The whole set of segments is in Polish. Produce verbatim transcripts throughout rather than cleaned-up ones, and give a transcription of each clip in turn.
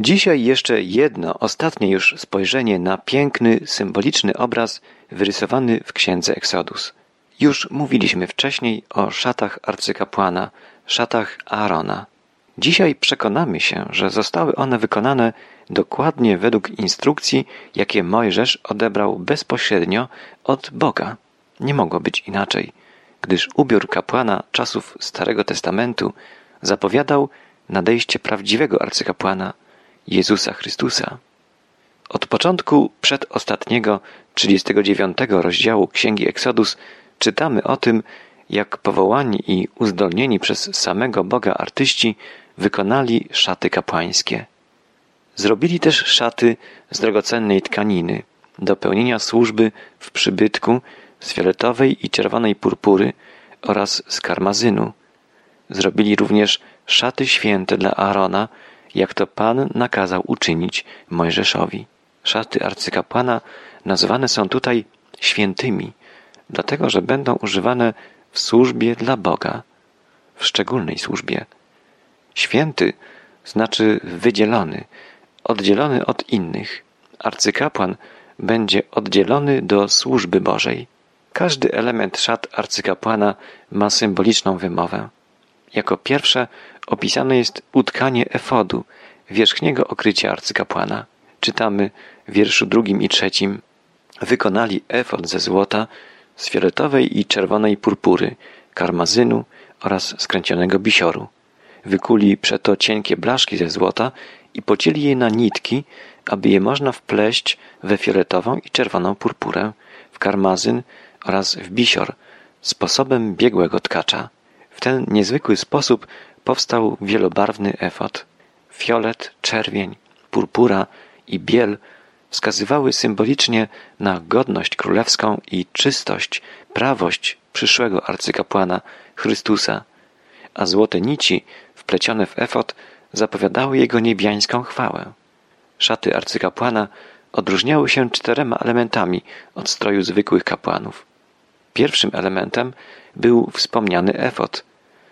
Dzisiaj jeszcze jedno, ostatnie już spojrzenie na piękny, symboliczny obraz wyrysowany w księdze Exodus. Już mówiliśmy wcześniej o szatach arcykapłana, szatach Aarona. Dzisiaj przekonamy się, że zostały one wykonane dokładnie według instrukcji, jakie Mojżesz odebrał bezpośrednio od Boga. Nie mogło być inaczej, gdyż ubiór kapłana czasów Starego Testamentu zapowiadał nadejście prawdziwego arcykapłana, Jezusa Chrystusa. Od początku przedostatniego, trzydziestego dziewiątego rozdziału Księgi Exodus czytamy o tym, jak powołani i uzdolnieni przez samego Boga artyści wykonali szaty kapłańskie. Zrobili też szaty z drogocennej tkaniny do pełnienia służby w przybytku z fioletowej i czerwonej purpury oraz z karmazynu. Zrobili również szaty święte dla Aarona, jak to Pan nakazał uczynić Mojżeszowi. Szaty arcykapłana nazywane są tutaj świętymi, dlatego że będą używane w służbie dla Boga, w szczególnej służbie. Święty znaczy wydzielony, oddzielony od innych. Arcykapłan będzie oddzielony do służby Bożej. Każdy element szat arcykapłana ma symboliczną wymowę. Jako pierwsze opisane jest utkanie efodu, wierzchniego okrycia arcykapłana. Czytamy w wierszu drugim i trzecim. Wykonali efod ze złota, z fioletowej i czerwonej purpury, karmazynu oraz skręconego bisioru. Wykuli przeto cienkie blaszki ze złota i pocięli je na nitki, aby je można wpleść we fioletową i czerwoną purpurę, w karmazyn oraz w bisior, sposobem biegłego tkacza. W ten niezwykły sposób powstał wielobarwny efod. Fiolet, czerwień, purpura i biel wskazywały symbolicznie na godność królewską i czystość, prawość przyszłego arcykapłana Chrystusa, a złote nici wplecione w efod zapowiadały jego niebiańską chwałę. Szaty arcykapłana odróżniały się czterema elementami od stroju zwykłych kapłanów. Pierwszym elementem był wspomniany efod,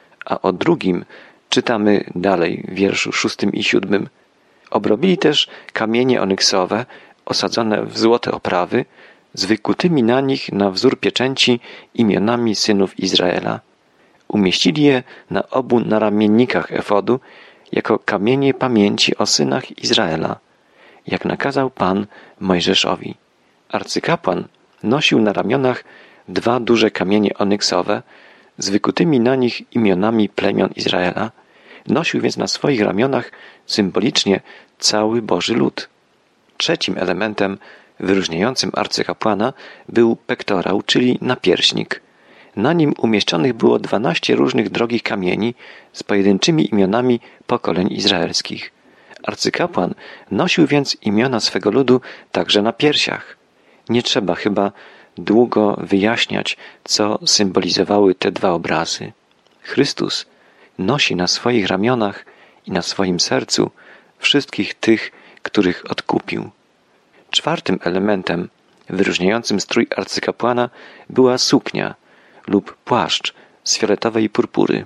a o drugim czytamy dalej w wierszu szóstym i siódmym. Obrobili też kamienie onyksowe osadzone w złote oprawy z wykutymi na nich na wzór pieczęci imionami synów Izraela. Umieścili je na obu naramiennikach efodu jako kamienie pamięci o synach Izraela, jak nakazał Pan Mojżeszowi. Arcykapłan nosił na ramionach dwa duże kamienie onyksowe z wykutymi na nich imionami plemion Izraela. Nosił więc na swoich ramionach symbolicznie cały Boży lud. Trzecim elementem wyróżniającym arcykapłana był pektorał, czyli napierśnik. Na nim umieszczonych było dwanaście różnych drogich kamieni z pojedynczymi imionami pokoleń izraelskich. Arcykapłan nosił więc imiona swego ludu także na piersiach. Nie trzeba chyba długo wyjaśniać, co symbolizowały te dwa obrazy. Chrystus nosi na swoich ramionach i na swoim sercu wszystkich tych, których odkupił. Czwartym elementem wyróżniającym strój arcykapłana była suknia lub płaszcz z fioletowej purpury.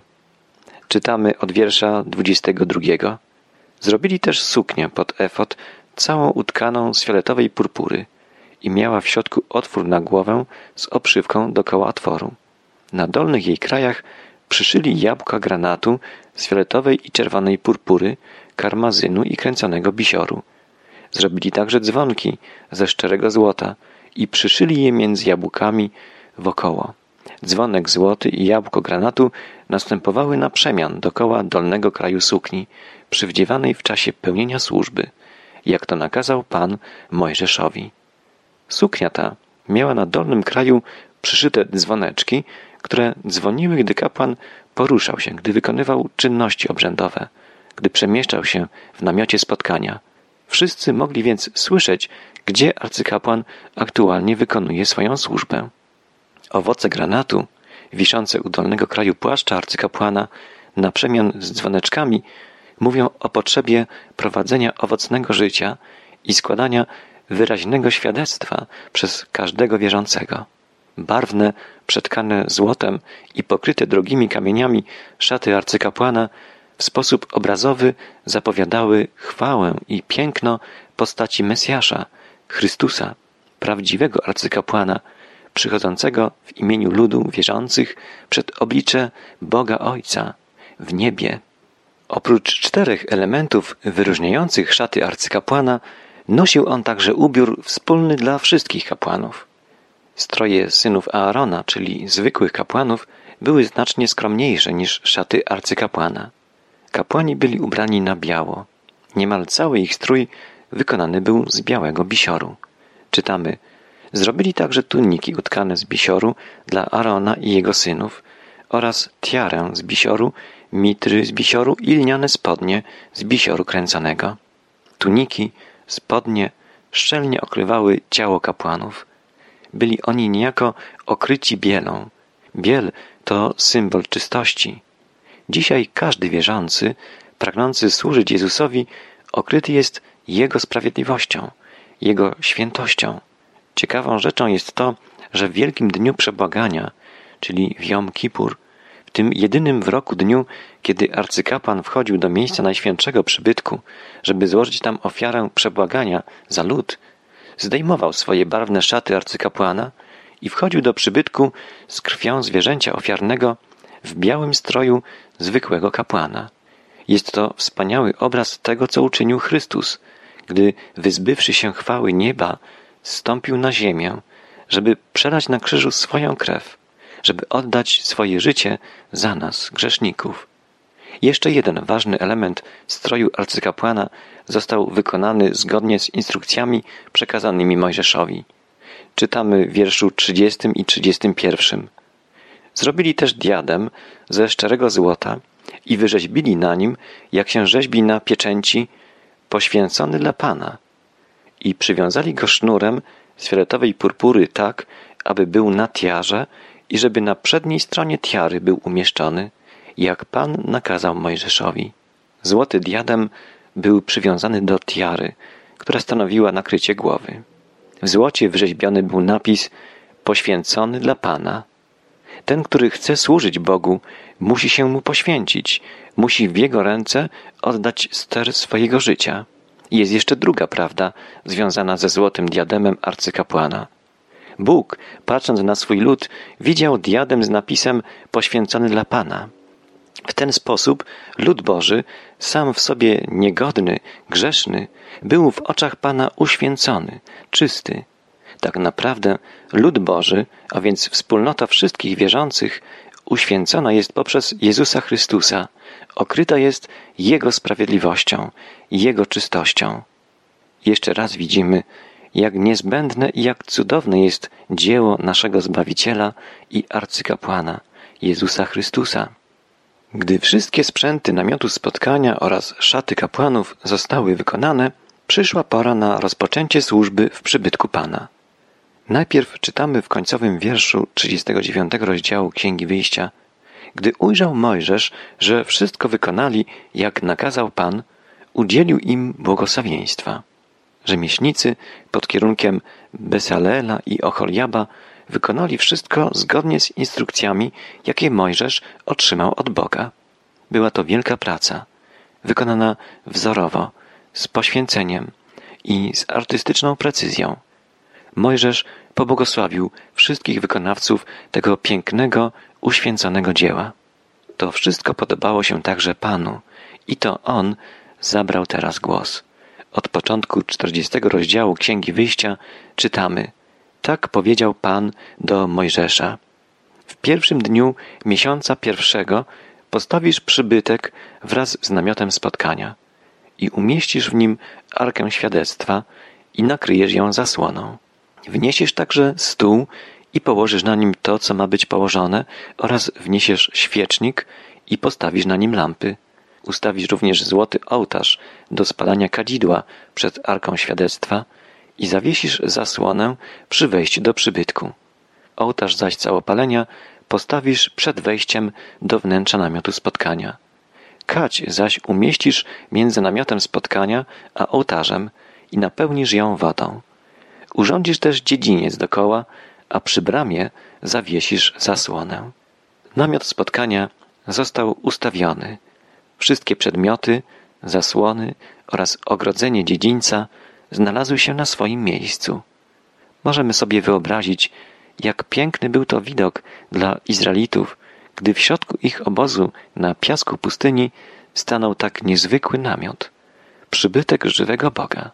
Czytamy od wiersza dwudziestego drugiego. Zrobili też suknię pod efod całą utkaną z fioletowej purpury i miała w środku otwór na głowę z obszywką dokoła otworu. Na dolnych jej krajach przyszyli jabłka granatu z fioletowej i czerwonej purpury, karmazynu i kręconego bisioru. Zrobili także dzwonki ze szczerego złota i przyszyli je między jabłkami wokoło. Dzwonek złoty i jabłko granatu następowały na przemian dokoła dolnego kraju sukni, przywdziewanej w czasie pełnienia służby, jak to nakazał Pan Mojżeszowi. Suknia ta miała na dolnym kraju przyszyte dzwoneczki, które dzwoniły, gdy kapłan poruszał się, gdy wykonywał czynności obrzędowe, gdy przemieszczał się w namiocie spotkania. Wszyscy mogli więc słyszeć, gdzie arcykapłan aktualnie wykonuje swoją służbę. Owoce granatu, wiszące u dolnego kraju płaszcza arcykapłana, na przemian z dzwoneczkami, mówią o potrzebie prowadzenia owocnego życia i składania wyraźnego świadectwa przez każdego wierzącego. Barwne, przetkane złotem i pokryte drogimi kamieniami szaty arcykapłana w sposób obrazowy zapowiadały chwałę i piękno postaci Mesjasza, Chrystusa, prawdziwego arcykapłana, przychodzącego w imieniu ludu wierzących przed oblicze Boga Ojca w niebie. Oprócz czterech elementów wyróżniających szaty arcykapłana, nosił on także ubiór wspólny dla wszystkich kapłanów. Stroje synów Aarona, czyli zwykłych kapłanów, były znacznie skromniejsze niż szaty arcykapłana. Kapłani byli ubrani na biało. Niemal cały ich strój wykonany był z białego bisioru. Czytamy: zrobili także tuniki utkane z bisioru dla Aarona i jego synów oraz tiarę z bisioru, mitry z bisioru i lniane spodnie z bisioru kręconego. Tuniki, spodnie szczelnie okrywały ciało kapłanów. Byli oni niejako okryci bielą. Biel to symbol czystości. Dzisiaj każdy wierzący, pragnący służyć Jezusowi, okryty jest Jego sprawiedliwością, Jego świętością. Ciekawą rzeczą jest to, że w wielkim dniu przebłagania, czyli w Jom Kipur, w tym jedynym w roku dniu, kiedy arcykapłan wchodził do miejsca najświętszego przybytku, żeby złożyć tam ofiarę przebłagania za lud, zdejmował swoje barwne szaty arcykapłana i wchodził do przybytku z krwią zwierzęcia ofiarnego w białym stroju zwykłego kapłana. Jest to wspaniały obraz tego, co uczynił Chrystus, gdy wyzbywszy się chwały nieba, zstąpił na ziemię, żeby przelać na krzyżu swoją krew, żeby oddać swoje życie za nas, grzeszników. Jeszcze jeden ważny element stroju arcykapłana został wykonany zgodnie z instrukcjami przekazanymi Mojżeszowi. Czytamy w wierszu trzydziestym i trzydziestym pierwszym. Zrobili też diadem ze szczerego złota i wyrzeźbili na nim, jak się rzeźbi na pieczęci, poświęcony dla Pana. I przywiązali go sznurem z fioletowej purpury tak, aby był na tiarze i żeby na przedniej stronie tiary był umieszczony, jak Pan nakazał Mojżeszowi. Złoty diadem był przywiązany do tiary, która stanowiła nakrycie głowy. W złocie wyrzeźbiony był napis poświęcony dla Pana. Ten, który chce służyć Bogu, musi się Mu poświęcić, musi w Jego ręce oddać ster swojego życia. I jest jeszcze druga prawda związana ze złotym diademem arcykapłana. Bóg, patrząc na swój lud, widział diadem z napisem poświęcony dla Pana. W ten sposób lud Boży, sam w sobie niegodny, grzeszny, był w oczach Pana uświęcony, czysty. Tak naprawdę lud Boży, a więc wspólnota wszystkich wierzących, uświęcona jest poprzez Jezusa Chrystusa, okryta jest Jego sprawiedliwością, Jego czystością. Jeszcze raz widzimy, jak niezbędne i jak cudowne jest dzieło naszego Zbawiciela i arcykapłana, Jezusa Chrystusa. Gdy wszystkie sprzęty namiotu spotkania oraz szaty kapłanów zostały wykonane, przyszła pora na rozpoczęcie służby w przybytku Pana. Najpierw czytamy w końcowym wierszu trzydziestego dziewiątego rozdziału Księgi Wyjścia: gdy ujrzał Mojżesz, że wszystko wykonali, jak nakazał Pan, udzielił im błogosławieństwa. Rzemieślnicy pod kierunkiem Besaleela i Oholiaba wykonali wszystko zgodnie z instrukcjami, jakie Mojżesz otrzymał od Boga. Była to wielka praca, wykonana wzorowo, z poświęceniem i z artystyczną precyzją. Mojżesz pobłogosławił wszystkich wykonawców tego pięknego, uświęconego dzieła. To wszystko podobało się także Panu i to On zabrał teraz głos. Od początku czterdziestego rozdziału Księgi Wyjścia czytamy: tak powiedział Pan do Mojżesza: w pierwszym dniu miesiąca pierwszego postawisz przybytek wraz z namiotem spotkania i umieścisz w nim Arkę Świadectwa i nakryjesz ją zasłoną. Wniesiesz także stół i położysz na nim to, co ma być położone, oraz wniesiesz świecznik i postawisz na nim lampy. Ustawisz również złoty ołtarz do spalania kadzidła przed Arką Świadectwa i zawiesisz zasłonę przy wejściu do przybytku. Ołtarz zaś całopalenia postawisz przed wejściem do wnętrza namiotu spotkania. Kadź zaś umieścisz między namiotem spotkania a ołtarzem i napełnisz ją wodą. Urządzisz też dziedziniec dokoła, a przy bramie zawiesisz zasłonę. Namiot spotkania został ustawiony. Wszystkie przedmioty, zasłony oraz ogrodzenie dziedzińca znalazły się na swoim miejscu. Możemy sobie wyobrazić, jak piękny był to widok dla Izraelitów, gdy w środku ich obozu na piasku pustyni stanął tak niezwykły namiot, przybytek żywego Boga.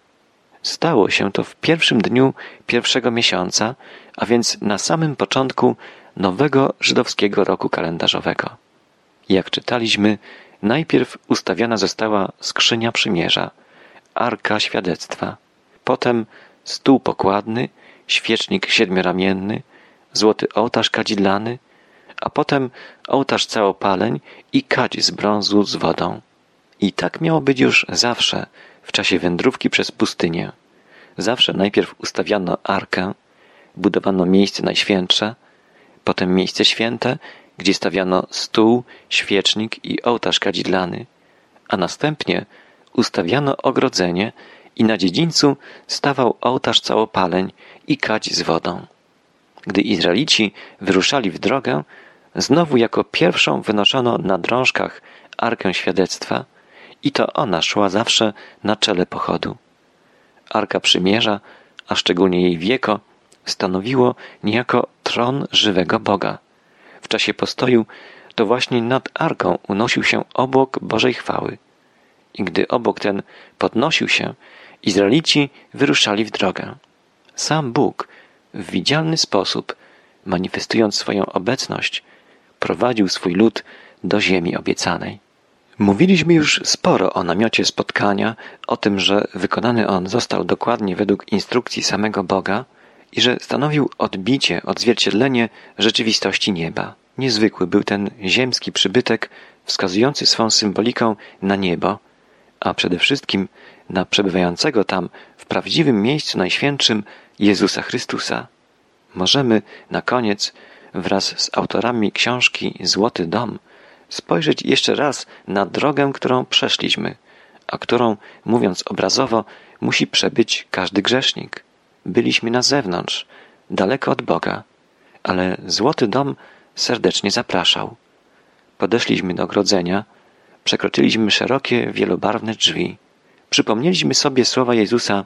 Stało się to w pierwszym dniu pierwszego miesiąca, a więc na samym początku nowego żydowskiego roku kalendarzowego. Jak czytaliśmy, najpierw ustawiona została skrzynia przymierza, arka świadectwa, potem stół pokładny, świecznik siedmioramienny, złoty ołtarz kadzidlany, a potem ołtarz całopaleń i kadź z brązu z wodą. I tak miało być już zawsze w czasie wędrówki przez pustynię. Zawsze najpierw ustawiano arkę, budowano miejsce najświętsze, potem miejsce święte, gdzie stawiano stół, świecznik i ołtarz kadzidlany, a następnie ustawiano ogrodzenie i na dziedzińcu stawał ołtarz całopaleń i kadź z wodą. Gdy Izraelici wyruszali w drogę, znowu jako pierwszą wynoszono na drążkach arkę świadectwa i to ona szła zawsze na czele pochodu. Arka Przymierza, a szczególnie jej wieko, stanowiło niejako tron żywego Boga. W czasie postoju to właśnie nad arką unosił się obłok Bożej chwały. I gdy obłok ten podnosił się, Izraelici wyruszali w drogę. Sam Bóg w widzialny sposób, manifestując swoją obecność, prowadził swój lud do ziemi obiecanej. Mówiliśmy już sporo o namiocie spotkania, o tym, że wykonany on został dokładnie według instrukcji samego Boga i że stanowił odbicie, odzwierciedlenie rzeczywistości nieba. Niezwykły był ten ziemski przybytek, wskazujący swą symboliką na niebo, a przede wszystkim na przebywającego tam w prawdziwym miejscu najświętszym Jezusa Chrystusa. Możemy na koniec wraz z autorami książki Złoty Dom spojrzeć jeszcze raz na drogę, którą przeszliśmy, a którą, mówiąc obrazowo, musi przebyć każdy grzesznik. Byliśmy na zewnątrz, daleko od Boga, ale Złoty Dom serdecznie zapraszał. Podeszliśmy do ogrodzenia, przekroczyliśmy szerokie, wielobarwne drzwi. Przypomnieliśmy sobie słowa Jezusa: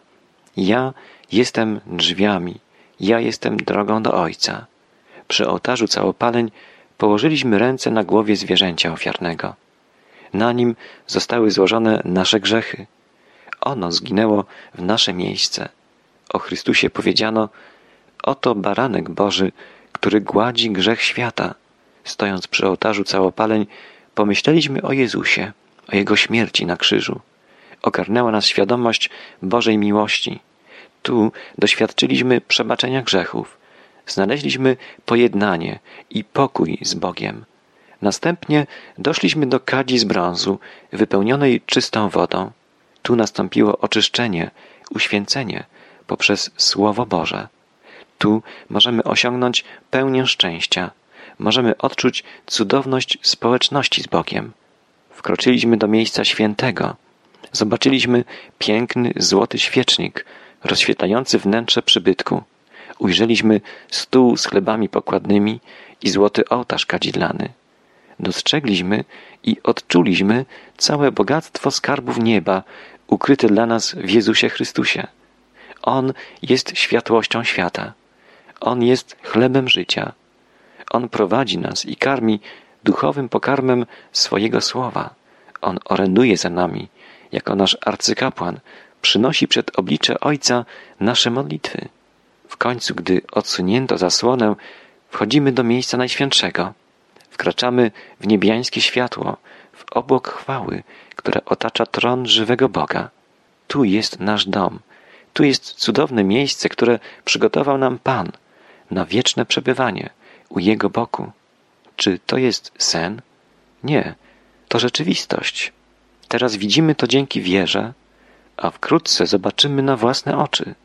ja jestem drzwiami, ja jestem drogą do Ojca. Przy ołtarzu całopaleń położyliśmy ręce na głowie zwierzęcia ofiarnego. Na nim zostały złożone nasze grzechy. Ono zginęło w nasze miejsce. O Chrystusie powiedziano: oto baranek Boży, który gładzi grzech świata. Stojąc przy ołtarzu całopaleń, pomyśleliśmy o Jezusie, o Jego śmierci na krzyżu. Ogarnęła nas świadomość Bożej miłości. Tu doświadczyliśmy przebaczenia grzechów. Znaleźliśmy pojednanie i pokój z Bogiem. Następnie doszliśmy do kadzi z brązu, wypełnionej czystą wodą. Tu nastąpiło oczyszczenie, uświęcenie poprzez Słowo Boże. Tu możemy osiągnąć pełnię szczęścia. Możemy odczuć cudowność społeczności z Bogiem. Wkroczyliśmy do miejsca świętego. Zobaczyliśmy piękny, złoty świecznik, rozświetlający wnętrze przybytku. Ujrzeliśmy stół z chlebami pokładnymi i złoty ołtarz kadzidlany. Dostrzegliśmy i odczuliśmy całe bogactwo skarbów nieba, ukryte dla nas w Jezusie Chrystusie. On jest światłością świata. On jest chlebem życia. On prowadzi nas i karmi duchowym pokarmem swojego słowa. On oręduje za nami, jako nasz arcykapłan, przynosi przed oblicze Ojca nasze modlitwy. W końcu, gdy odsunięto zasłonę, wchodzimy do miejsca najświętszego. Wkraczamy w niebiańskie światło, w obłok chwały, które otacza tron żywego Boga. Tu jest nasz dom. Tu jest cudowne miejsce, które przygotował nam Pan na wieczne przebywanie u Jego boku. Czy to jest sen? Nie, to rzeczywistość. Teraz widzimy to dzięki wierze, a wkrótce zobaczymy na własne oczy.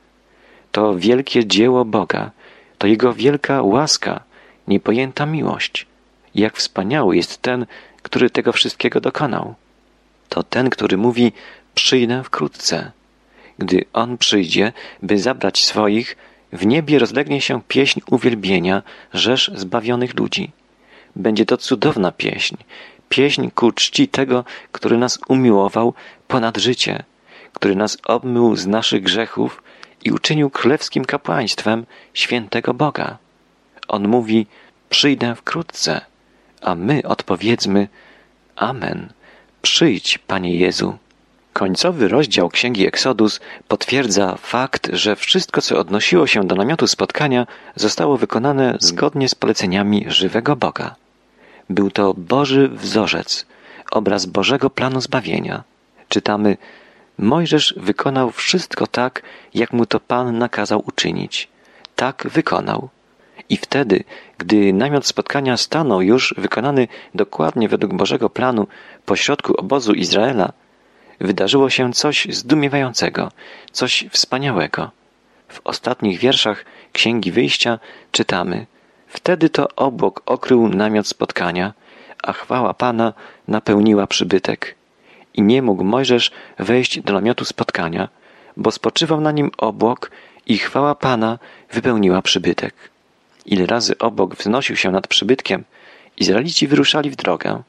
To wielkie dzieło Boga, to Jego wielka łaska, niepojęta miłość. Jak wspaniały jest ten, który tego wszystkiego dokonał. To ten, który mówi: przyjdę wkrótce. Gdy On przyjdzie, by zabrać swoich, w niebie rozlegnie się pieśń uwielbienia rzesz zbawionych ludzi. Będzie to cudowna pieśń, Pieśń ku czci tego, który nas umiłował ponad życie, który nas obmył z naszych grzechów i uczynił królewskim kapłaństwem świętego Boga. On mówi: przyjdę wkrótce, a my odpowiedzmy: Amen. Przyjdź, Panie Jezu. Końcowy rozdział Księgi Exodus potwierdza fakt, że wszystko, co odnosiło się do namiotu spotkania, zostało wykonane zgodnie z poleceniami żywego Boga. Był to Boży wzorzec, obraz Bożego planu zbawienia. Czytamy: Mojżesz wykonał wszystko tak, jak mu to Pan nakazał uczynić. Tak wykonał. I wtedy, gdy namiot spotkania stanął już wykonany dokładnie według Bożego planu pośrodku obozu Izraela, wydarzyło się coś zdumiewającego, coś wspaniałego. W ostatnich wierszach Księgi Wyjścia czytamy: Wtedy to obłok okrył namiot spotkania, a chwała Pana napełniła przybytek. I nie mógł Mojżesz wejść do namiotu spotkania, bo spoczywał na nim obłok i chwała Pana wypełniła przybytek. Ile razy obłok wznosił się nad przybytkiem, Izraelici wyruszali w drogę,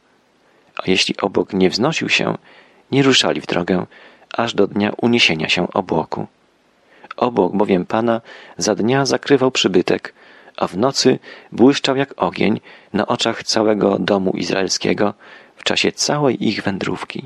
a jeśli obłok nie wznosił się, nie ruszali w drogę, aż do dnia uniesienia się obłoku. Obłok bowiem Pana za dnia zakrywał przybytek, a w nocy błyszczał jak ogień na oczach całego domu izraelskiego w czasie całej ich wędrówki.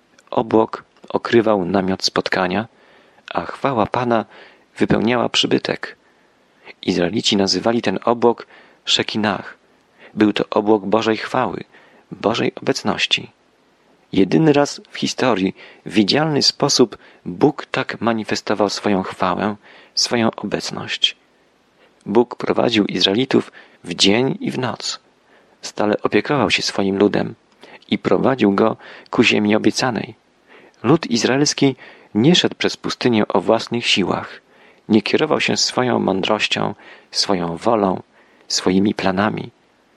Obłok okrywał namiot spotkania, a chwała Pana wypełniała przybytek. Izraelici nazywali ten obłok Szekinach. Był to obłok Bożej chwały, Bożej obecności. Jedyny raz w historii w widzialny sposób Bóg tak manifestował swoją chwałę, swoją obecność. Bóg prowadził Izraelitów w dzień i w noc. Stale opiekował się swoim ludem i prowadził go ku ziemi obiecanej. Lud izraelski nie szedł przez pustynię o własnych siłach, nie kierował się swoją mądrością, swoją wolą, swoimi planami.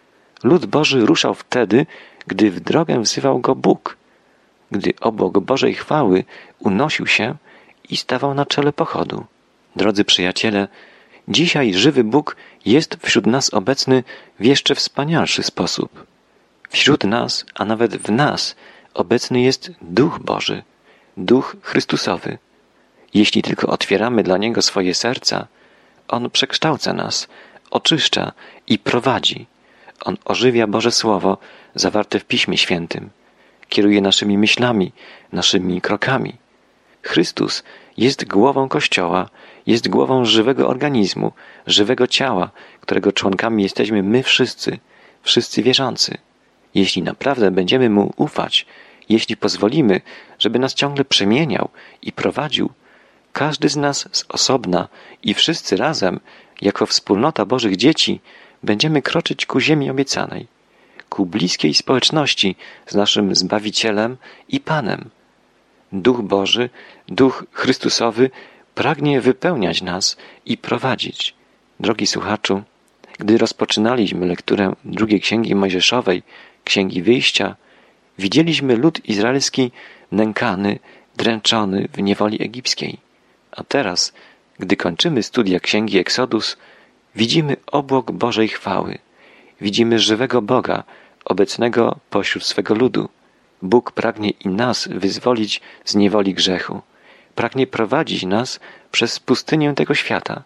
Lud Boży ruszał wtedy, gdy w drogę wzywał go Bóg, gdy obłok Bożej chwały unosił się i stawał na czele pochodu. Drodzy przyjaciele, dzisiaj żywy Bóg jest wśród nas obecny w jeszcze wspanialszy sposób. Wśród nas, a nawet w nas, obecny jest Duch Boży, Duch Chrystusowy. Jeśli tylko otwieramy dla Niego swoje serca, On przekształca nas, oczyszcza i prowadzi. On ożywia Boże Słowo zawarte w Piśmie Świętym. Kieruje naszymi myślami, naszymi krokami. Chrystus jest głową Kościoła, jest głową żywego organizmu, żywego ciała, którego członkami jesteśmy my wszyscy, wszyscy wierzący. Jeśli naprawdę będziemy Mu ufać, jeśli pozwolimy, żeby nas ciągle przemieniał i prowadził, każdy z nas z osobna i wszyscy razem, jako wspólnota Bożych dzieci, będziemy kroczyć ku ziemi obiecanej, ku bliskiej społeczności z naszym Zbawicielem i Panem. Duch Boży, Duch Chrystusowy pragnie wypełniać nas i prowadzić. Drogi słuchaczu, gdy rozpoczynaliśmy lekturę drugiej Księgi Mojżeszowej, Księgi Wyjścia, widzieliśmy lud izraelski nękany, dręczony w niewoli egipskiej. A teraz, gdy kończymy studia Księgi Exodus, widzimy obłok Bożej chwały. Widzimy żywego Boga, obecnego pośród swego ludu. Bóg pragnie i nas wyzwolić z niewoli grzechu. Pragnie prowadzić nas przez pustynię tego świata.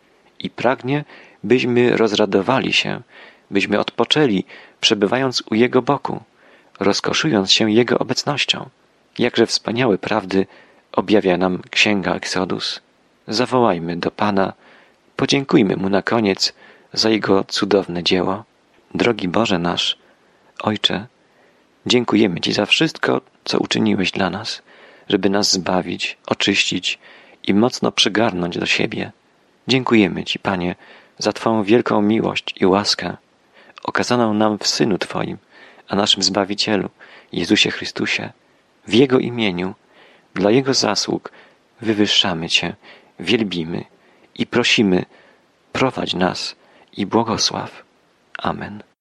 I pragnie, byśmy rozradowali się, byśmy odpoczęli, przebywając u Jego boku, rozkoszując się Jego obecnością. Jakże wspaniałe prawdy objawia nam Księga Exodus. Zawołajmy do Pana, podziękujmy Mu na koniec za Jego cudowne dzieło. Drogi Boże nasz, Ojcze, dziękujemy Ci za wszystko, co uczyniłeś dla nas, żeby nas zbawić, oczyścić i mocno przygarnąć do siebie. Dziękujemy Ci, Panie, za Twą wielką miłość i łaskę, okazaną nam w Synu Twoim, a naszym Zbawicielu, Jezusie Chrystusie. W Jego imieniu, dla Jego zasług wywyższamy Cię, wielbimy i prosimy, prowadź nas i błogosław. Amen.